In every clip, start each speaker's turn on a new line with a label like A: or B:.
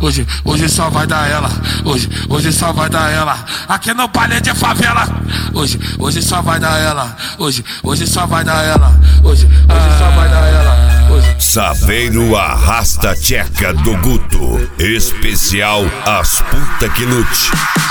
A: hoje só vai dar ela. Hoje só vai dar ela. Aqui no palha de favela. Hoje só vai dar ela. Hoje só vai dar ela. Hoje só vai dar ela.
B: Saveiro Arrasta Tcheca do Guto. Especial As Puta Que Lute.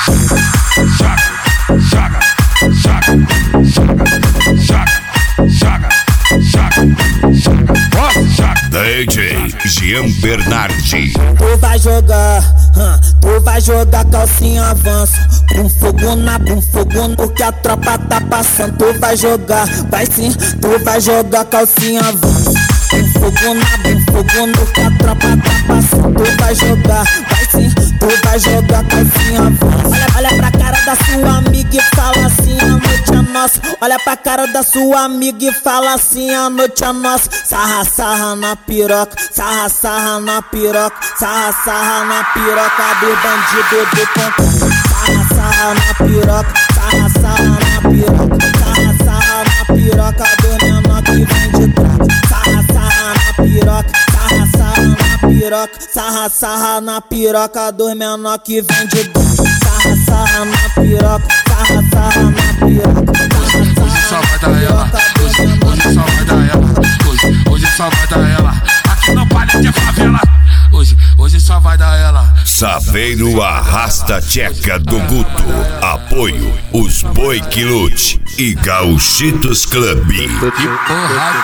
B: DJ Jean Bernardi.
C: Tu vai jogar calcinha avança. Com fogo porque a tropa tá passando. Tu vai jogar, vai sim. Tu vai jogar calcinha avança. Com fogo porque a tropa tá passando. Tu vai jogar, vai sim. Tu vai jogar calcinha avança. Olha pra cara da sua amiga e fala assim: a noite é nossa. Olha pra cara da sua amiga e fala assim: a noite é nossa. Sarra na piroca, sarra na piroca, sarra na piroca do bandido do pontão. Sarra na piroca, sarra na piroca, sarra na piroca do menor que vem de trás. Sarra na piroca, sarra na piroca, sarra na piroca do menor que vem de trás. Sarra na piroca, sarra na piroca.
A: Hoje só vai dar ela. Hoje só vai dar ela. Hoje só vai dar ela. Aqui no palha de favela. Hoje só vai dar ela.
B: Saveiro Arrasta Tcheca do Guto. Apoio Os Boi Que Lute e Gauchitos Club.
A: Que porra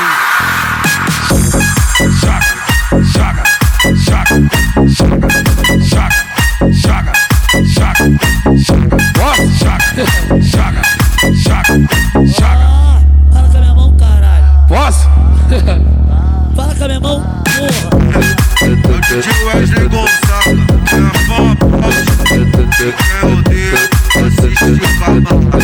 C: Fala com a minha mão, caralho.
A: Posso?
C: Fala com a minha mão, porra.
D: Tio Wesley Gonçalves, é a pop, quem odeia, assiste o